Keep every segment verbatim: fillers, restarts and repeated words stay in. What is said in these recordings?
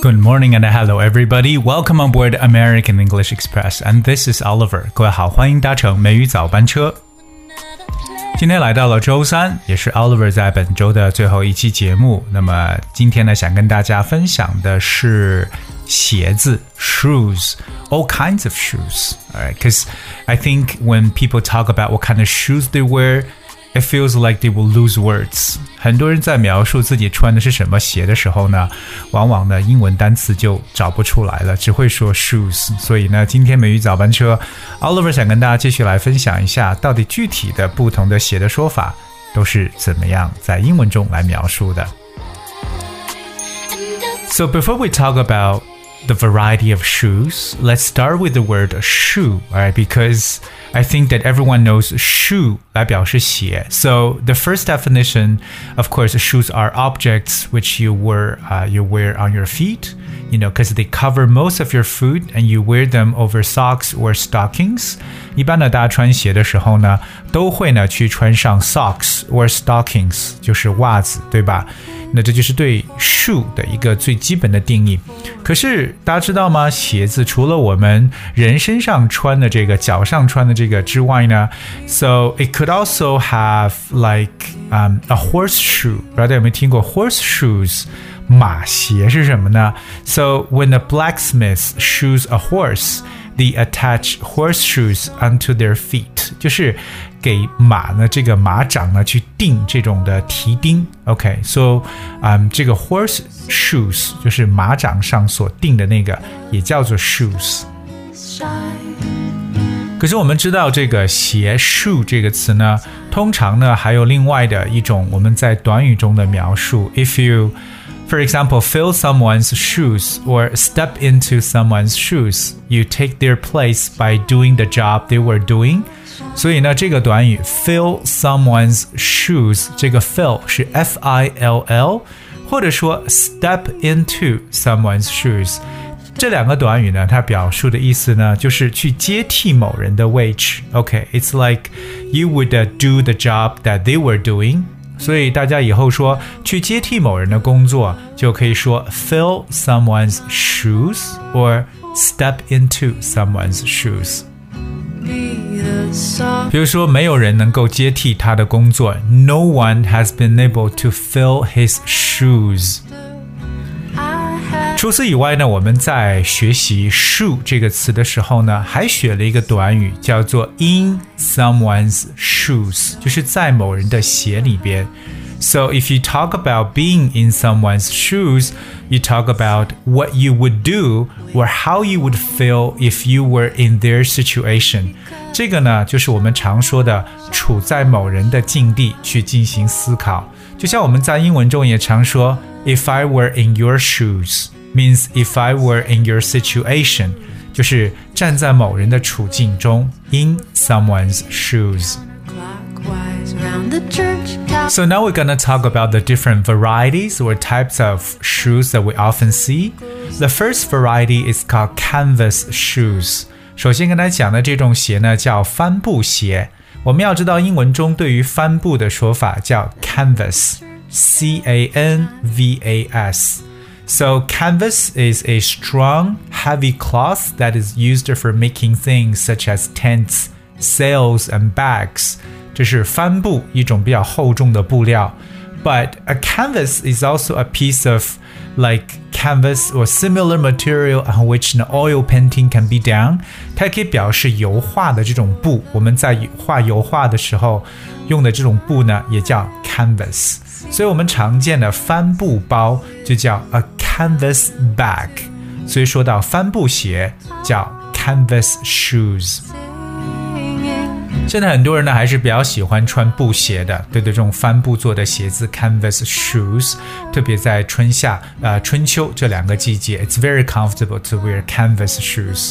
Good morning and hello everybody. Welcome on board American English Express. And this is Oliver. 各位好，欢迎搭乘美语早班车。今天来到了周三，也是 Oliver 在本周的最后一期节目。那么今天呢，想跟大家分享的是鞋子 shoes, all kinds of shoes. All right, because I think when people talk about what kind of shoes they wear, it feels like they will lose words. 很多人在描述自己穿的是什么鞋的时候呢，往往呢英文单词就找不出来了，只会说 shoes. 所以呢，今天美语早班车 Oliver 想跟大家继续来分享一下，到底具体的不同的鞋的说法都是怎么样在英文中来描述的。So before we talk about the variety of shoes, let's start with the word shoe, all right? Because I think that everyone knows shoe 来表示鞋. So the first definition, of course, shoes are objects which you wear, uh, you wear on your feet, you know, because they cover most of your foot and you wear them over socks or stockings. 一般呢，大家穿鞋的时候呢，都会呢去穿上 socks or stockings， 就是袜子，对吧？那这就是对 shoe 的一个最基本的定义。可是大家知道吗？鞋子除了我们人身上穿的这个、脚上穿的这个之外呢 ，so it could also have like um, a horseshoe. 不知道大家有没有听过 horse shoes？ 马鞋是什么呢 ？So when a blacksmith shoes a horse,They attach horseshoes onto their feet， 就是给马呢这个马掌呢去钉这种的蹄钉。OK， so， 嗯，这个 horse shoes 就是马掌上所钉的那个，也叫做 shoes。可是我们知道这个鞋 shoe 这个词呢，通常呢还有另外的一种我们在短语中的描述。If you For example, fill someone's shoes or step into someone's shoes. You take their place by doing the job they were doing. 所以呢，这个短语 fill someone's shoes， 这个 fill 是 F I L L， 或者说 step into someone's shoes。这两个短语呢，它表述的意思呢，就是去接替某人的位置。Okay, it's like you would do the job that they were doing.所以大家以后说去接替某人的工作，就可以说 fill someone's shoes or step into someone's shoes。比如说，没有人能够接替他的工作 ，No one has been able to fill his shoes。除此以外呢，我们在学习 shoe 这个词的时候呢，还学了一个短语叫做 in someone's shoes， 就是在某人的鞋里边。So if you talk about being in someone's shoes, you talk about what you would do or how you would feel if you were in their situation. 这个呢，就是我们常说的处在某人的境地去进行思考。就像我们在英文中也常说 If I were in your shoes,means if I were in your situation， 就是站在某人的处境中 in someone's shoes. So now we're going to talk about the different varieties or types of shoes that we often see. The first variety is called canvas shoes. 首先跟大家讲的这种鞋呢叫帆布鞋。我们要知道英文中对于帆布的说法叫 canvas, C A N V A S.So canvas is a strong, heavy cloth that is used for making things such as tents, sails, and bags. 这是帆布，一种比较厚重的布料。But a canvas is also a piece of like canvas or similar material on which an oil painting can be done. 它可以表示油画的这种布，我们在画油画的时候用的这种布呢，也叫 canvas。所以我们常见的帆布包就叫 a canvas bag， 所以说到帆布鞋叫 canvas shoes。 现在很多人呢还是比较喜欢穿布鞋的，对对，这种帆布做的鞋子 canvas shoes， 特别在春夏呃春秋这两个季节 it's very comfortable to wear canvas shoes。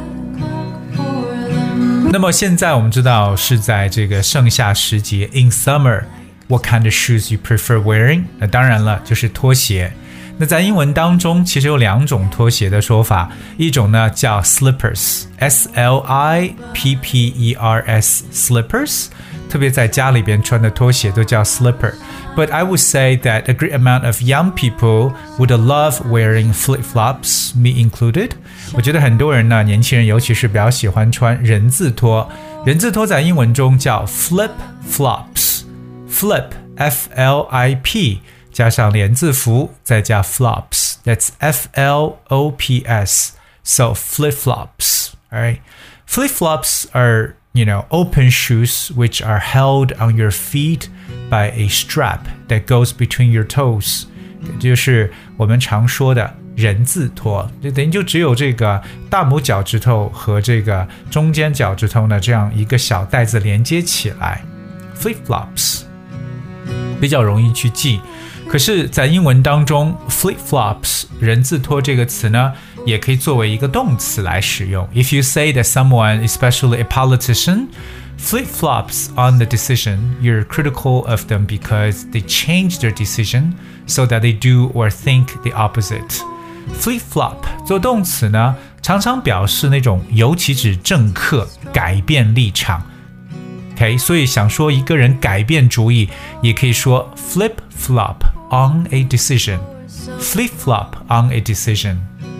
那么现在我们知道是在这个盛夏时节 in summer，What kind of shoes you prefer wearing? 那当然了，就是拖鞋。那在英文当中，其实有两种拖鞋的说法，一种呢叫 slippers, S L I P P E R S, slippers， 特别在家里边穿的拖鞋都叫 slipper. But I would say that a great amount of young people would love wearing flip-flops, me included. 我觉得很多人呢，年轻人尤其是比较喜欢穿人字拖。人字拖在英文中叫 flip-flops. Flip, F L I P, 加上连字符，再加 flops. That's F L O P S. So flip-flops, alright? Flip-flops are, you know, open shoes which are held on your feet by a strap that goes between your toes. 就是我们常说的人字拖，就等于就只有这个大拇脚趾头和这个中间脚趾头呢，这样一个小带子连接起来。Flip-flops 比较容易去记，可是在英文当中 flip-flops 人字拖这个词呢，也可以作为一个动词来使用。 If you say that someone, especially a politician, flip-flops on the decision, you're critical of them because they change their decision so that they do or think the opposite. Flip-flop 做动词呢，常常表示那种尤其指政客改变立场。Okay, 所以想说一个人改变主意，也可以说 flip-flop on a decision. Flip-flop on a decision.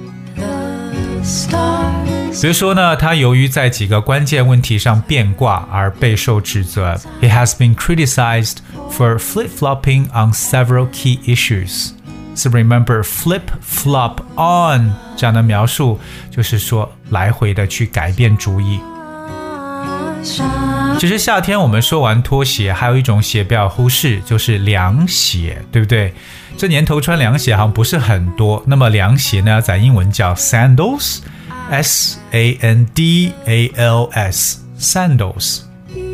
比如说呢，他由于在几个关键问题上变卦而备受指责。He has been criticized for flip-flopping on several key issues. So remember, flip-flop on 这样的描述，就是说来回的去改变主意。其实夏天我们说完拖鞋，还有一种鞋不要忽视，就是凉鞋，对不对？这年头穿凉鞋好像不是很多。那么凉鞋呢，在英文叫 sandals, S A N D A L S, sandals.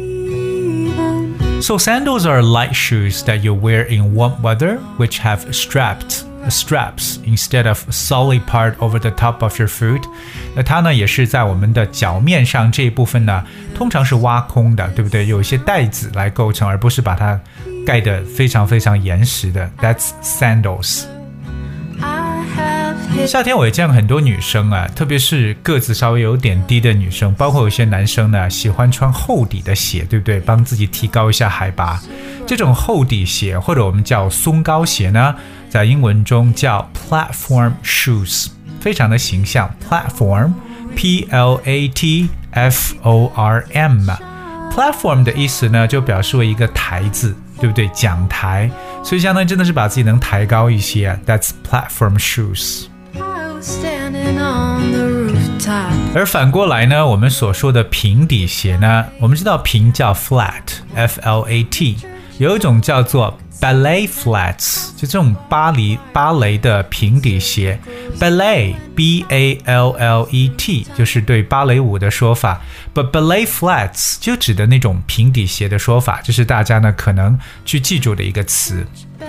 So sandals are light shoes that you wear in warm weather, which have strapped straps instead of a solid part over the top of your foot. 那它呢也是在我们的脚面上这一部分呢，通常是挖空的，对不对？有一些带子来构成，而不是把它盖得非常非常严实的。That's sandals. 夏天我也见过很多女生啊，特别是个子稍微有点低的女生，包括有些男生呢喜欢穿厚底的鞋，对不对？帮自己提高一下海拔。这种厚底鞋或者我们叫松糕鞋呢，在英文中叫 platform shoes， 非常的形象。 platform, P L A T F O R M. platform 的意思呢，就表示为一个台子，对不对？讲台，所以相当于真的是把自己能抬高一些。 That's platform shoes. 而反过来呢，我们所说的平底鞋呢，我们知道平叫 flat, F L A T， 有一种叫做 ballet flats， 就这种芭蕾芭蕾的平底鞋。 ballet, B A L L E T， 就是对芭蕾舞的说法。 But ballet flats 就指的那种平底鞋的说法，这是大家呢可能去记住的一个词。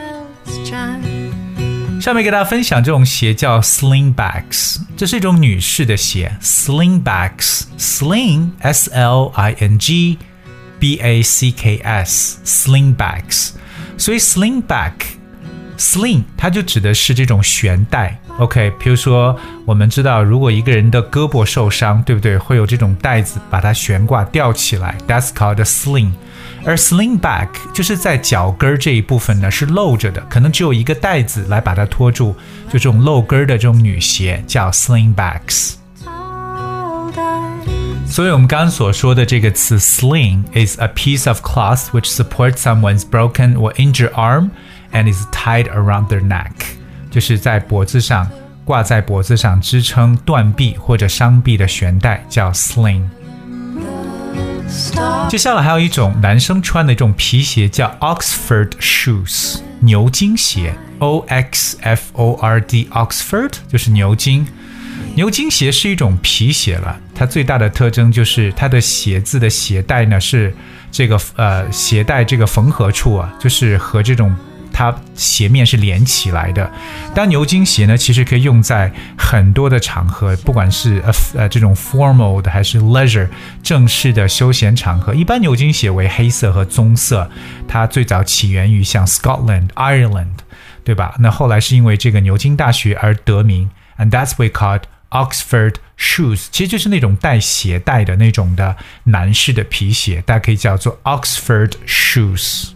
下面给大家分享这种鞋叫 slingbacks， 这是一种女士的鞋。 slingbacks, sling, S L I N G B A C K S, slingbacks。 所以 slingback, sling 它就指的是这种悬带。 OK， 比如说我们知道如果一个人的胳膊受伤，对不对？会有这种带子把它悬挂吊起来， That's called a sling。而 slingback 就是在脚跟这一部分呢是露着的，可能只有一个带子来把它拖住，就这种露跟的这种女鞋叫 slingbacks。 所以我们刚刚所说的这个词 sling is a piece of cloth which supports someone's broken or injured arm and is tied around their neck， 就是在脖子上挂在脖子上支撑断臂或者伤臂的悬带叫 sling。接下来还有一种男生穿的一种皮鞋叫 Oxford shoes， 牛津鞋 O X F O R D Oxford 就是牛津。牛津鞋是一种皮鞋了，它最大的特征就是它的鞋子的鞋带呢是这个呃鞋带这个缝合处啊，就是和这种它鞋面是连起来的。但牛津鞋呢，其实可以用在很多的场合，不管是呃呃这种 formal 的还是 leisure 正式的休闲场合。一般牛津鞋为黑色和棕色，它最早起源于像 Scotland、Ireland， 对吧？那后来是因为这个牛津大学而得名 ，and that's we called Oxford shoes， 其实就是那种带鞋带的那种的男士的皮鞋，大家可以叫做 Oxford shoes。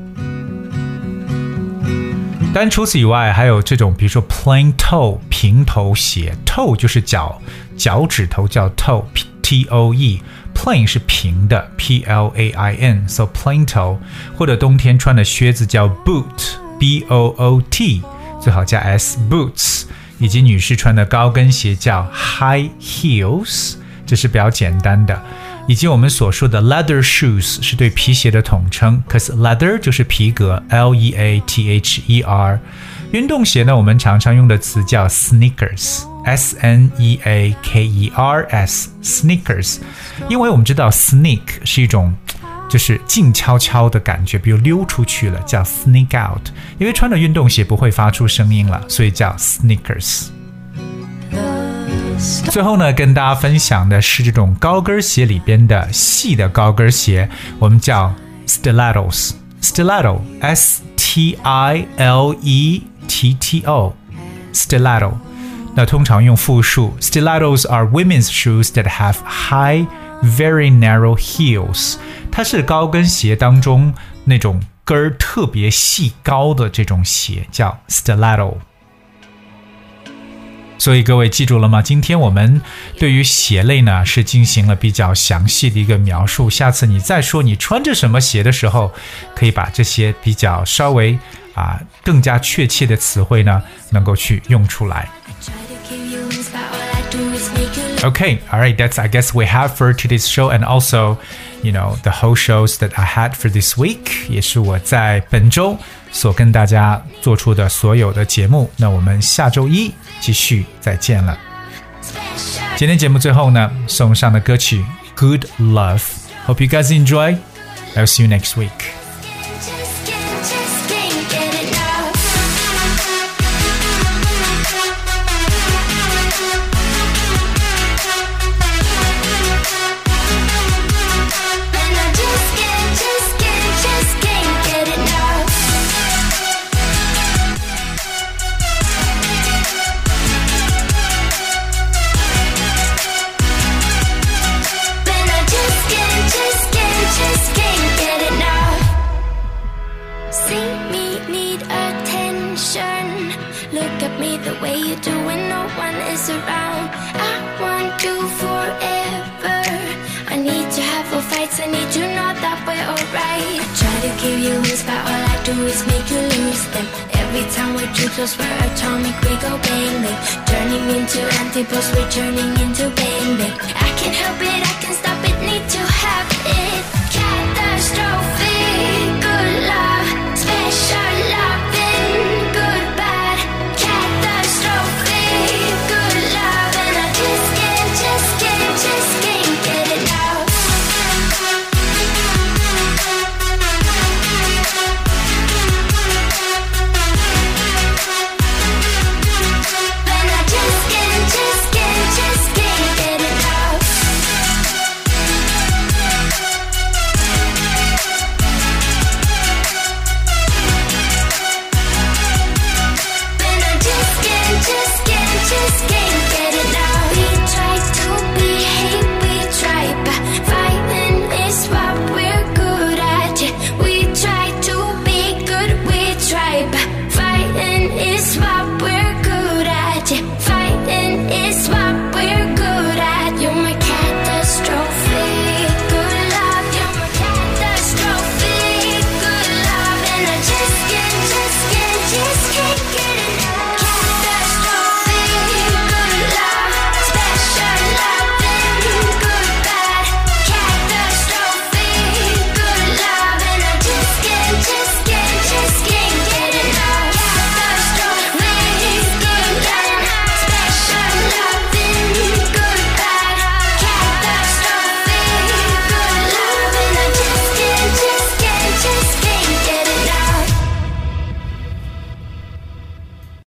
当然除此以外还有这种比如说 plain toe 平头鞋， toe 就是脚脚趾头叫 toe T O E， plain 是平的 P L A I N， so plain toe， 或者冬天穿的靴子叫 boot B O O T， 最好加 S boots， 以及女士穿的高跟鞋叫 high heels， 这是比较简单的，以及我们所说的 leather shoes 是对皮鞋的统称，可是 leather 就是皮革 L E A T H E R。 运动鞋呢，我们常常用的词叫 sneakers S N E A K E R S sneakers， 因为我们知道 sneak 是一种就是静悄悄的感觉，比如溜出去了叫 sneak out， 因为穿了运动鞋不会发出声音了，所以叫 sneakers。最后呢，跟大家分享的是这种高跟鞋里边的细的高跟鞋，我们叫 stilettos stiletto S T I L E T T O stiletto。 那通常用复数， stilettos are women's shoes that have high very narrow heels， 它是高跟鞋当中那种跟儿特别细高的这种鞋叫 stiletto。所以各位记住了吗？今天我们对于鞋类呢是进行了比较详细的一个描述，下次你再说你穿着什么鞋的时候，可以把这些比较稍微啊更加确切的词汇呢能够去用出来。Okay, all right, that's I guess we have for today's show, and also, you know, the whole shows that I had for this week 也是我在本周所跟大家做出的所有的节目。那我们下周一继续再见了。今天节目最后呢，送上的歌曲 Good Love. Hope you guys enjoy. I'll see you next week. Look at me the way you do when no one is around. I want you forever. I need to have full fights, I need you not that we're alright. I try to give you wings, but all I do is make you lose them. Every time we're too close, we're atomic, we go bang bang. Turning into antipodes, we're turning into bang bang. I can't help it, I can't stop it, need to